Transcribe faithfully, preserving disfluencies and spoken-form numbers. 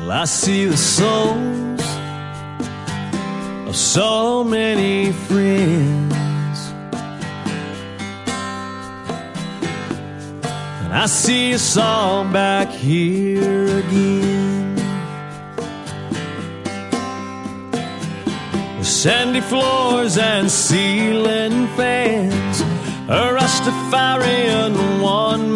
I see the souls of so many friends, and I see us all back here again, with sandy floors and ceiling fans, a Rastafarian one